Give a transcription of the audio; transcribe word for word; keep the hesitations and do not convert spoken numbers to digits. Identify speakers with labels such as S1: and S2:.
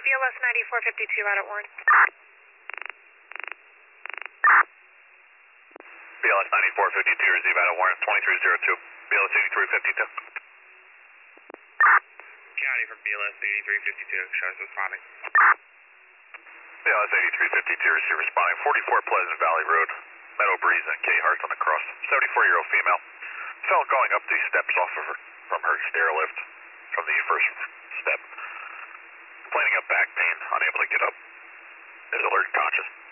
S1: B L S ninety-four fifty-two out at Warren.
S2: B L S ninety-four fifty-two, receive out at Warren, twenty-three oh two. B L S eighty-three fifty-two.
S3: County from B L S eighty-three fifty-two, shows responding.
S2: B L S eighty-three fifty-two, receive responding, forty-four Pleasant Valley Road, Meadow Breeze and K Hearts on the cross, seventy-four-year-old female. Fell going up the steps off of her, from her stair lift, from the first step. Complaining of back pain, unable to get up. Is alert conscious.